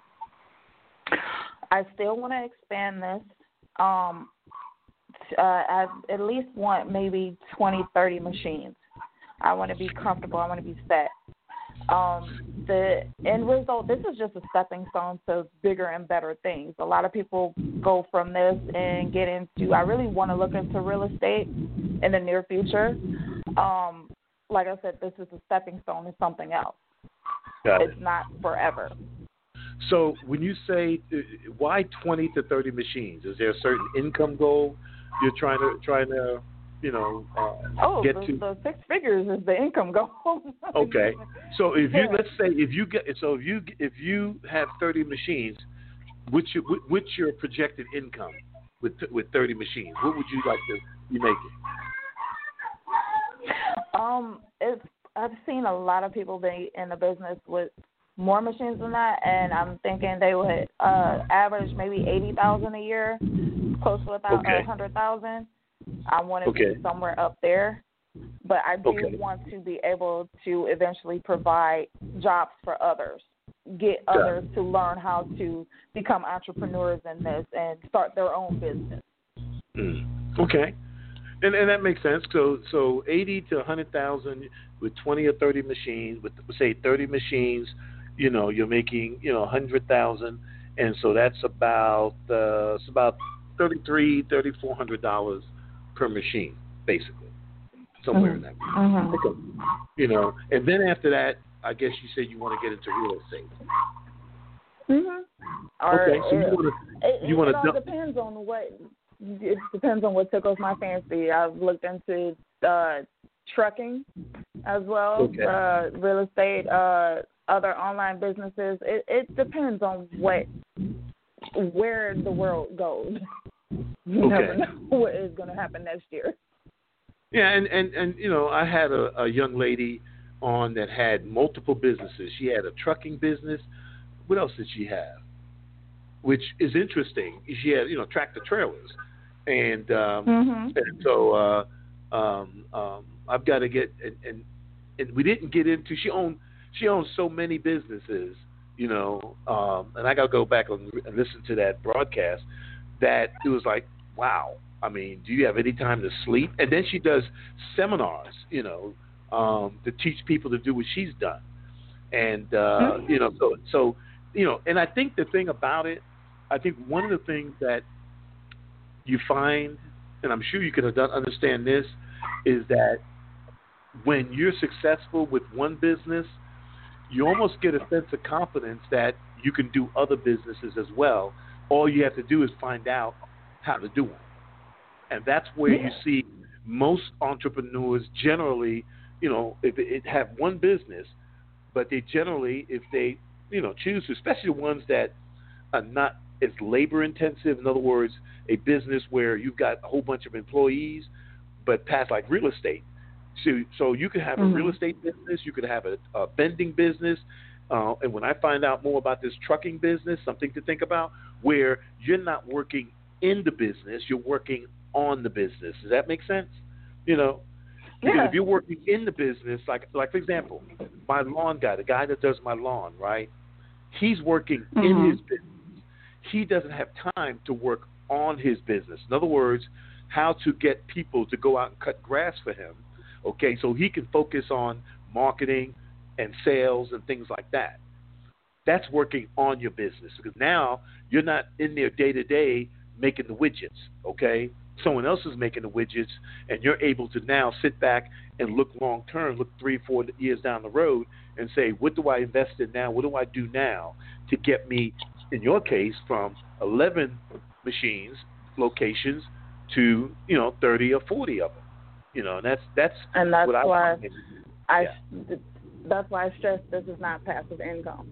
I still want to expand this. Um, uh, I at least want maybe twenty, thirty machines. I want to be comfortable. I want to be set. Um, the end result, this is just a stepping stone to bigger and better things. A lot of people go from this and get into, I really want to look into real estate in the near future. Um, like I said, this is a stepping stone to something else. Got it's it. not forever. So when you say uh, why twenty to thirty machines, is there a certain income goal you're trying to trying to you know uh, oh, get the, to? the six figures is the income goal. Okay, so if you yeah. let's say if you get so if you if you have thirty machines, what's your what's your projected income with with thirty machines? What would you like to be making? Um, it's I've seen a lot of people be in the business with more machines than that, and I'm thinking they would uh, average maybe eighty thousand a year, close to a thousand, okay. a hundred thousand. I want to okay. be somewhere up there, but I do okay. want to be able to eventually provide jobs for others, get Got others it. to learn how to become entrepreneurs in this and start their own business. Mm. Okay. And and that makes sense. So so eighty to a hundred thousand with twenty or thirty machines, with say thirty machines, you know, you're making you know a hundred thousand, and so that's about uh, it's about thirty three, thirty four hundred dollars per machine, basically, somewhere mm-hmm. in that. Mm-hmm. Okay. You know, and then after that, I guess you said you want to get into real estate. Mm-hmm. Or, okay, so you want to it, you want it to all depends on what. It depends on what tickles my fancy. I've looked into uh, trucking as well, okay. uh, real estate, uh, other online businesses. It, it depends on what, where the world goes. You okay. never know what is going to happen next year. Yeah, and, and, and you know, I had a, a young lady on that had multiple businesses. She had a trucking business. What else did she have? Which is interesting. She had, you know, tractor trailers. And, um, mm-hmm. and so uh, um, um, I've got to get and, and and we didn't get into. She owned she owned so many businesses, you know, um, and I got to go back and, and listen to that broadcast. That it was like, wow. I mean, do you have any time to sleep? And then she does seminars, you know, um, to teach people to do what she's done. And uh, mm-hmm. you know, so so you know, and I think the thing about it, I think one of the things that you find, and I'm sure you can understand this, is that when you're successful with one business, you almost get a sense of confidence that you can do other businesses as well. All you have to do is find out how to do them. And that's where yeah. you see most entrepreneurs generally, you know, if they have one business, but they generally, if they, you know, choose to, especially the ones that are not as labor intensive, in other words, a business where you've got a whole bunch of employees, but past like real estate. So, so you could have mm-hmm. a real estate business, you could have a, a vending business, uh, and when I find out more about this trucking business, something to think about, where you're not working in the business, you're working on the business. Does that make sense? You know, because yeah. if you're working in the business, like like for example, my lawn guy, the guy that does my lawn, right? He's working mm-hmm. in his business. He doesn't have time to work on his business. In other words, how to get people to go out and cut grass for him, okay, so he can focus on marketing and sales and things like that. That's working on your business, because now you're not in there day to day making the widgets, okay? Someone else is making the widgets, and you're able to now sit back and look long term, look three, four years down the road, and say, what do I invest in now? What do I do now to get me, in your case, from eleven machines, locations, to, you know, thirty or forty of them? You know, and that's that's and that's what I why find. I Yeah. that's why I stress this is not passive income.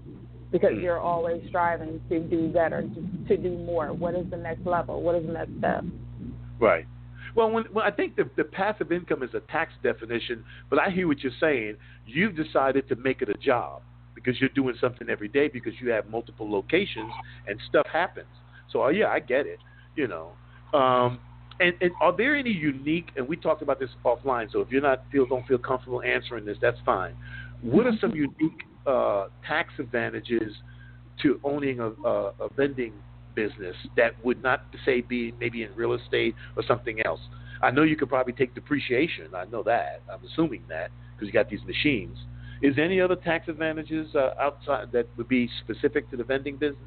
because you're always striving to do better, to, to do more. What is the next level? What is the next step? Right. Well, when, well I think the, the passive income is a tax definition, but I hear what you're saying. You've decided to make it a job because you're doing something every day because you have multiple locations and stuff happens. So, uh, yeah, I get it, you know. Um, and, and are there any unique, and we talked about this offline, so if you're not feel don't feel comfortable answering this, that's fine. What are some unique uh, tax advantages to owning a, a, a vending business that would not, say, be maybe in real estate or something else? I know you could probably take depreciation. I know that. I'm assuming that because you got these machines. Is there any other tax advantages uh, outside that would be specific to the vending business?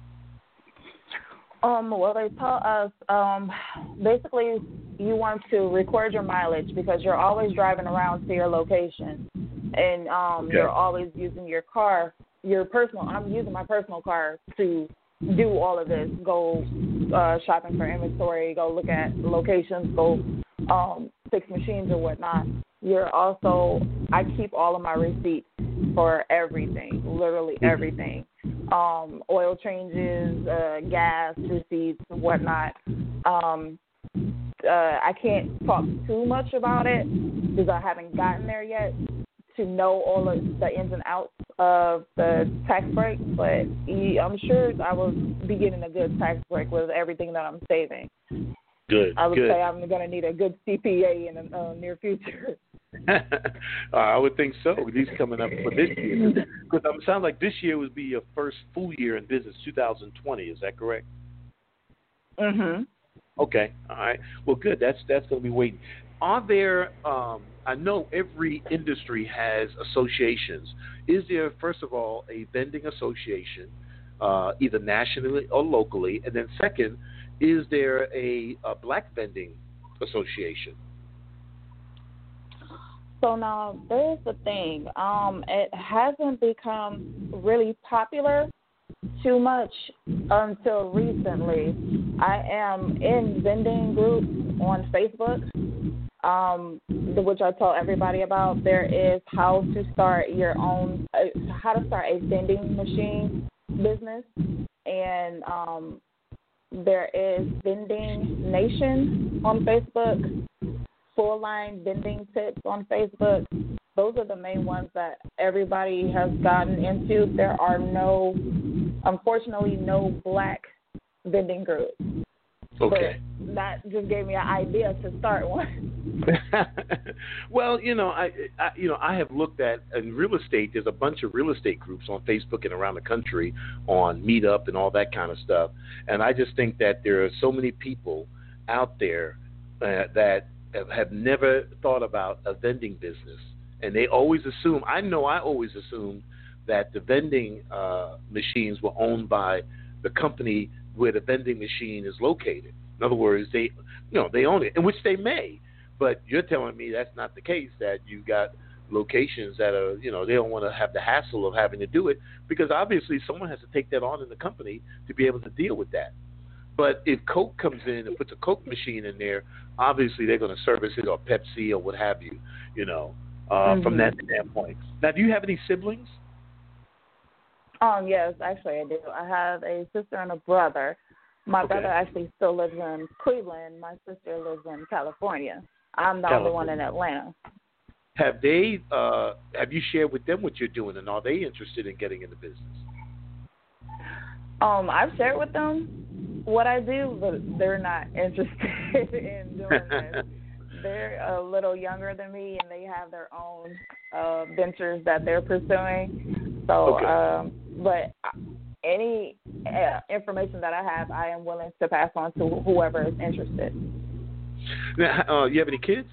Um, well, they tell us um, basically you want to record your mileage because you're always driving around to your location, and um, okay. you're always using your car, your personal. I'm using my personal car to do all of this. Go uh, shopping for inventory, go look at locations, go um, fix machines or whatnot. You're also, I keep all of my receipts for everything, literally everything. Um, oil changes, uh, gas receipts, whatnot. Um, uh, I can't talk too much about it because I haven't gotten there yet to know all of the ins and outs of the tax break, but I'm sure I will be getting a good tax break with everything that I'm saving. Good. I would good. say I'm going to need a good C P A in the uh, near future. uh, I would think so. These coming up for this year. Because it sounds like this year would be your first full year in business, two thousand twenty. Is that correct? Mm-hmm. Okay. All right. Well, good. That's that's going to be waiting. Are there? Um, I know every industry has associations. Is there, first of all, a vending association, uh, either nationally or locally, and then second, is there a, a black vending association? So now there's the thing. Um, it hasn't become really popular too much until recently. I am in vending groups on Facebook, um, which I tell everybody about. There is how to start your own, uh, how to start a vending machine business, and um, there is Vending Nation on Facebook. Full Line Vending Tips on Facebook. Those are the main ones that everybody has gotten into. There are no, unfortunately, no black vending groups. Okay. But that just gave me an idea to start one. Well, you know, I, I, you know, I have looked at in real estate. There's a bunch of real estate groups on Facebook and around the country on Meetup and all that kind of stuff. And I just think that there are so many people out there uh, that have never thought about a vending business, and they always assume. I know I always assumed that the vending uh, machines were owned by the company where the vending machine is located. In other words, they, you know, they own it, in which they may. But you're telling me that's not the case. That you got locations that are, you know, they don't want to have the hassle of having to do it because obviously someone has to take that on in the company to be able to deal with that. But if Coke comes in and puts a Coke machine in there, obviously they're going to service it, or Pepsi or what have you, you know, uh, mm-hmm. from that standpoint. Now, do you have any siblings? Um, yes, actually I do. I have a sister and a brother. My okay. brother actually still lives in Cleveland. My sister lives in California. I'm the California. only one in Atlanta. Have they, uh, have you shared with them what you're doing, and are they interested in getting into business? Um, I've shared with them what I do, but they're not interested in doing this. They're a little younger than me, and they have their own uh, ventures that they're pursuing. So, okay. um, but any uh, information that I have, I am willing to pass on to whoever is interested. Now, uh, you have any kids?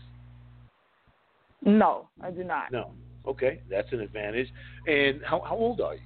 No, I do not. No. Okay, that's an advantage. And how how old are you?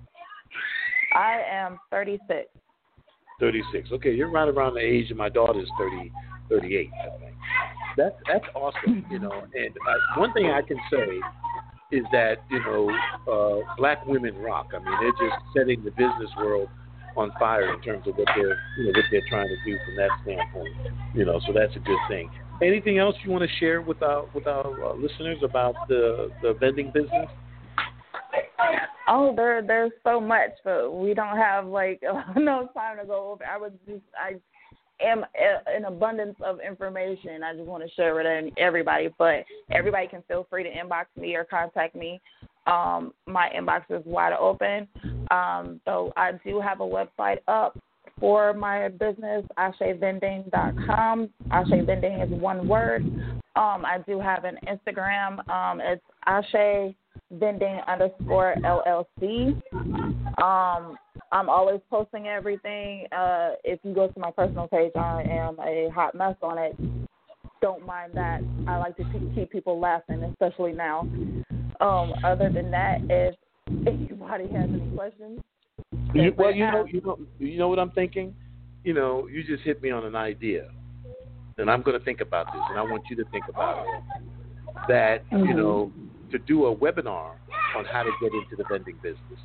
I am thirty-six. thirty-six. Okay, you're right around the age of my daughter's thirty, thirty-eight, I think. That's that's awesome, you know. And uh, one thing I can say is that, you know, uh, black women rock. I mean, they're just setting the business world on fire in terms of what they're, you know, what they're trying to do from that standpoint. You know, so that's a good thing. Anything else you want to share with our with our uh, listeners about the the vending business? Oh, there there's so much, but we don't have like no time to go over. I would just I am a, an abundance of information. I just want to share it with everybody, but everybody can feel free to inbox me or contact me. Um, my inbox is wide open. Um, so I do have a website up for my business, ashe vending dot com. Ashe Vending is one word. Um, I do have an Instagram. Um, it's Ashe Vending underscore L L C. Um, I'm always posting everything. Uh, if you go to my personal page, I am a hot mess on it. Don't mind that. I like to keep people laughing, especially now. Um, other than that, if anybody has any questions, you, well, you know, you know, you know what I'm thinking. You know, you just hit me on an idea, and I'm going to think about this, and I want you to think about it. That mm-hmm. you know, to do a webinar on how to get into the vending business.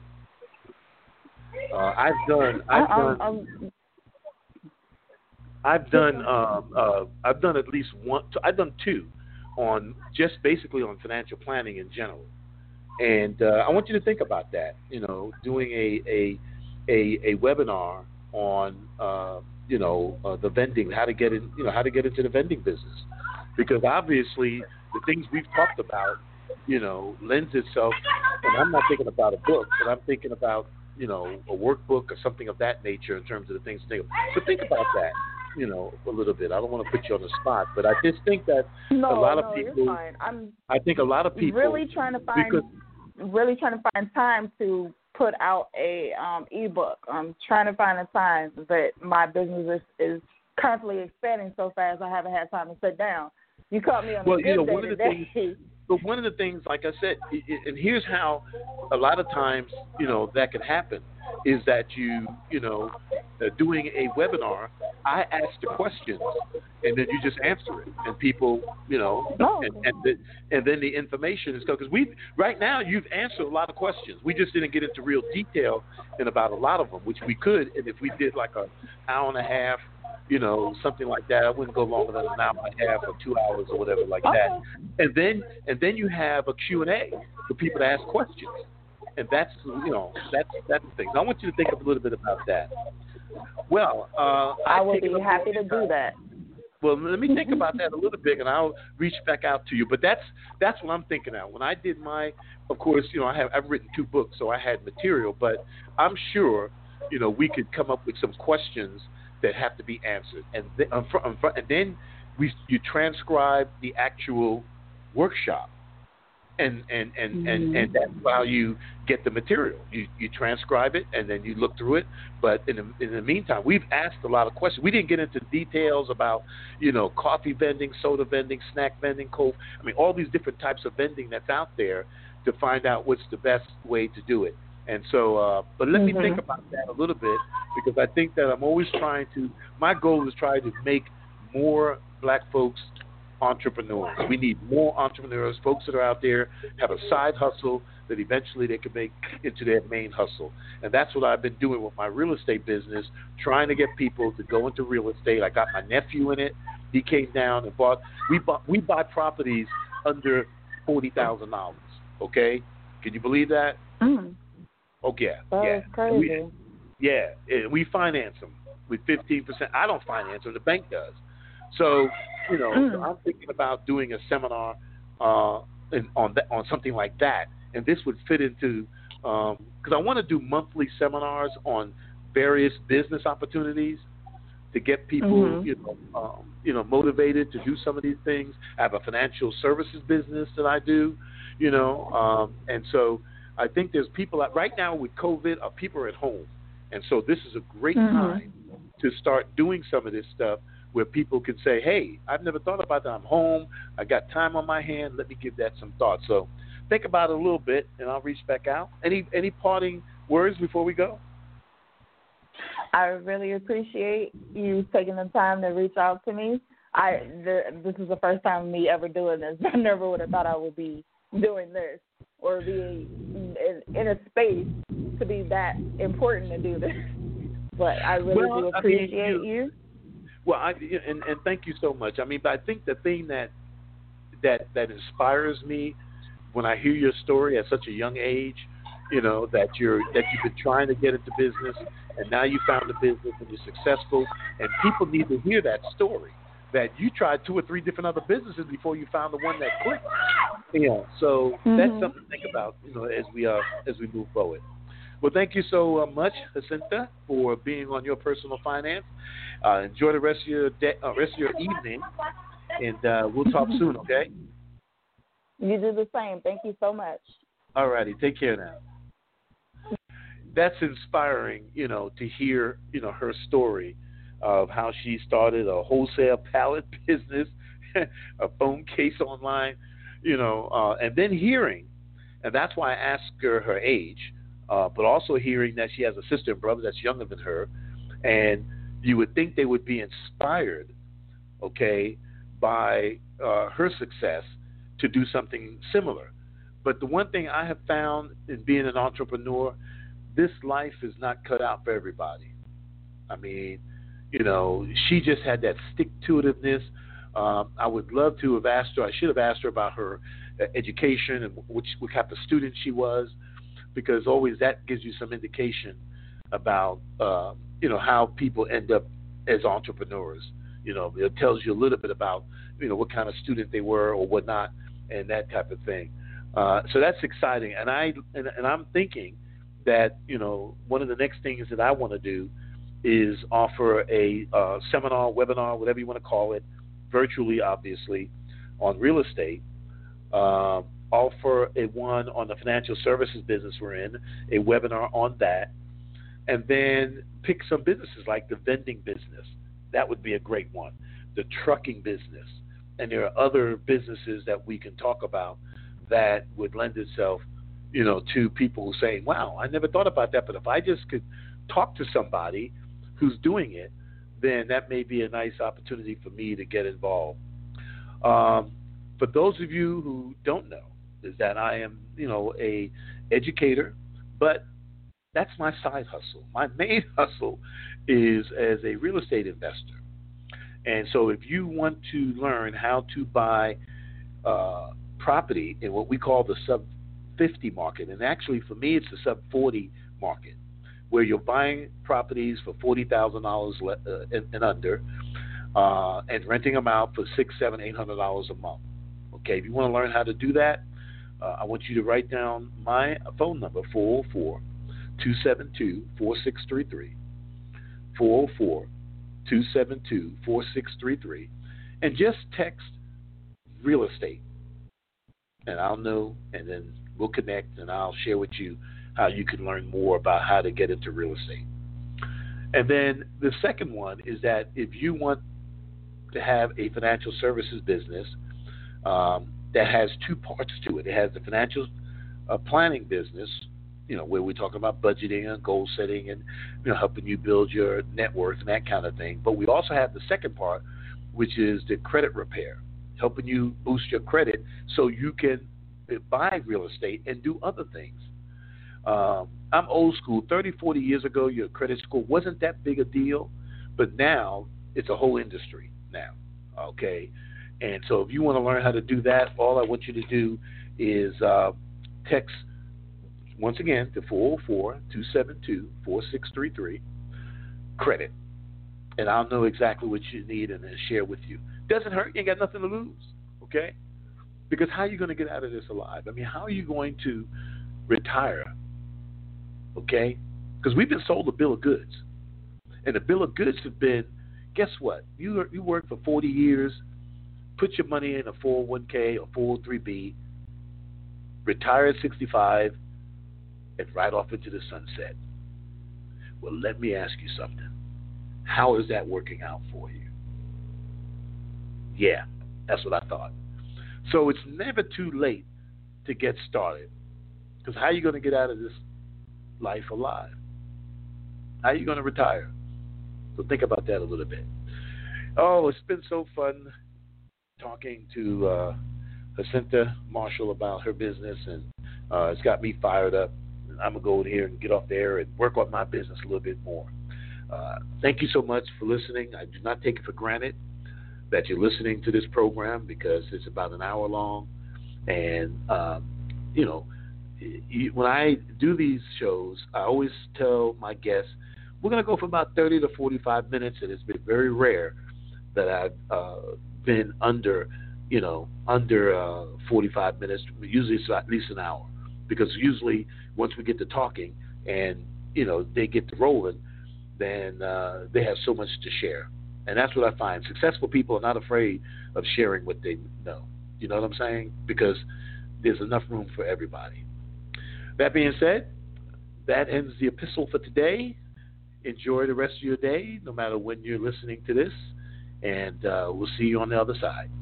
Uh, I've done, I've I, done, I'm, I've done, uh, uh, I've done at least one. I've done two on just basically on financial planning in general. And uh, I want you to think about that. You know, doing a a a, a webinar on uh, you know uh, the vending, how to get in, you know, how to get into the vending business, because obviously the things we've talked about, you know, lends itself. And I'm not thinking about a book, but I'm thinking about, you know, a workbook or something of that nature in terms of the things to think of. So think about that, you know, a little bit. I don't want to put you on the spot, but I just think that no, a lot no, of people. You're fine. I'm I think a lot of people really trying to find. Because, really trying to find time to put out a um, ebook. I'm trying to find a time, but my business is, is constantly expanding so fast I haven't had time to sit down. You caught me on well, a good you know, day one of the today. things, but one of the things, like I said, and here's how a lot of times, you know, that can happen, is that you, you know, uh, doing a webinar, I ask the questions, and then you just answer it, and people, you know, oh. and and, the, and then the information is because we right now you've answered a lot of questions. We just didn't get into real detail in about a lot of them, which we could, and if we did like an hour and a half, you know, something like that, I wouldn't go longer than an hour and a half or two hours or whatever like okay. that. And then and then you have a Q and A for people to ask questions. And that's, you know, that's that's the thing. So I want you to think a little bit about that. Well, uh, I will be happy to do that. Well, let me think about that a little bit, and I'll reach back out to you. But that's that's what I'm thinking now. When I did my, of course, you know, I have I've written two books, so I had material. But I'm sure, you know, we could come up with some questions that have to be answered, and then, um, um, and then we you transcribe the actual workshop. And and, and, mm-hmm. and and that's how you get the material. You you transcribe it and then you look through it. But in the in the meantime, we've asked a lot of questions. We didn't get into details about, you know, coffee vending, soda vending, snack vending, cold. I mean, all these different types of vending that's out there to find out what's the best way to do it. And so, uh, but let mm-hmm. me think about that a little bit, because I think that I'm always trying to. My goal is trying to make more black folks entrepreneurs. We need more entrepreneurs, folks that are out there, have a side hustle that eventually they can make into their main hustle. And that's what I've been doing with my real estate business, trying to get people to go into real estate. I got my nephew in it. He came down and bought, we bought, we buy properties under forty thousand dollars, okay? Can you believe that? Mm. Oh, yeah. That yeah. is crazy. We, yeah, and we finance them with fifteen percent. I don't finance them, the bank does. So, you know, mm. so I'm thinking about doing a seminar uh, in, on that, on something like that, and this would fit into because um, I want to do monthly seminars on various business opportunities to get people, mm-hmm. you know, um, you know, motivated to do some of these things. I have a financial services business that I do, you know, um, and so I think there's people out, right now with COVID, uh, people are at home, and so this is a great mm-hmm. time to start doing some of this stuff, where people can say, hey, I've never thought about that. I'm home. I got time on my hand. Let me give that some thought. So think about it a little bit, and I'll reach back out. Any any parting words before we go? I really appreciate you taking the time to reach out to me. I the, This is the first time me ever doing this. I never would have thought I would be doing this or be in, in a space to be that important to do this. But I really well, do appreciate I mean, you, you. Well, I, and, and thank you so much. I mean, but I think the thing that that that inspires me when I hear your story at such a young age you know, that you're that you've been trying to get into business, and now you found a business and you're successful, and people need to hear that story. That you tried two or three different other businesses before you found the one that clicked. Yeah, so Mm-hmm. that's something to think about, you know, as we uh as we move forward. Well, thank you so uh, much, Jacinta, for being on Your Personal Finance. Uh, enjoy the rest of your day, uh, rest of your evening, and uh, we'll talk soon. Okay. You do the same. Thank you so much. All righty. Take care now. That's inspiring, you know, to hear, you know, her story of how she started a wholesale pallet business, a phone case online, you know, uh, and then hearing, and that's why I asked her her age, uh, but also hearing that she has a sister and brother that's younger than her, and you would think they would be inspired, okay, by uh, her success to do something similar. But the one thing I have found in being an entrepreneur, this life is not cut out for everybody. I mean, you know, she just had that stick-to-itiveness. Um, I would love to have asked her, I should have asked her about her uh, education and which, what type of student she was, because always that gives you some indication about, uh, you know, how people end up as entrepreneurs. You know, it tells you a little bit about, you know, what kind of student they were or whatnot and that type of thing. Uh, so that's exciting. And, I, and, and I'm thinking that, you know, one of the next things that I want to do is offer a uh, seminar, webinar, whatever you want to call it, virtually, obviously, on real estate. Uh, offer a one on the financial services business we're in, a webinar on that, and then pick some businesses like the vending business. That would be a great one. The trucking business. And there are other businesses that we can talk about that would lend itself, you know, to people who say, wow, I never thought about that, but if I just could talk to somebody who's doing it, then that may be a nice opportunity for me to get involved. Um, for those of you who don't know, is that I am, you know, a educator, but that's my side hustle. My main hustle is as a real estate investor. And so if you want to learn how to buy uh, property in what we call the sub fifty market, and actually for me it's the sub forty market, where you're buying properties for forty thousand dollars le- uh, and, and under, uh, and renting them out for six, seven, eight hundred dollars a month. Okay, if you want to learn how to do that, uh, I want you to write down my phone number, four oh four, two seven two, four six three three, four oh four, two seven two, four six three three, and just text real estate, and I'll know, and then we'll connect, and I'll share with you how you can learn more about how to get into real estate. And then the second one is that if you want to have a financial services business um, that has two parts to it. It has the financial uh, planning business, you know, where we're talking about budgeting and goal setting and, you know, helping you build your net worth and that kind of thing. But we also have the second part, which is the credit repair, helping you boost your credit so you can buy real estate and do other things. Um, I'm old school. thirty, forty years ago, your credit score wasn't that big a deal, but now it's a whole industry now, okay? And so if you want to learn how to do that, all I want you to do is uh, text, once again, to four oh four, two seven two, four six three three, credit, and I'll know exactly what you need and then share with you. Doesn't hurt. You ain't got nothing to lose, okay? Because how are you going to get out of this alive? I mean, how are you going to retire? Okay? Because we've been sold a bill of goods. And the bill of goods have been, guess what? You you work for forty years, put your money in a four oh one k or four oh three b, retire at sixty-five, and ride off into the sunset. Well, let me ask you something. How is that working out for you? Yeah, that's what I thought. So it's never too late to get started. Because how are you going to get out of this life alive? How are you going to retire? So think about that a little bit. Oh, it's been so fun talking to uh, Jacinta Marshall about her business, and uh, it's got me fired up. I'm going to go in here and get off there and work on my business a little bit more. Uh, thank you so much for listening. I do not take it for granted that you're listening to this program because it's about an hour long. And, um, you know, when I do these shows, I always tell my guests, we're going to go for about thirty to forty-five minutes, and it's been very rare that I've uh, been under, you know, under uh, forty-five minutes. Usually it's at least an hour, because usually once we get to talking and, you know, they get to rolling, then uh, they have so much to share. And that's what I find. Successful people are not afraid of sharing what they know. You know what I'm saying? Because there's enough room for everybody. That being said, that ends the epistle for today. Enjoy the rest of your day, no matter when you're listening to this, and uh, we'll see you on the other side.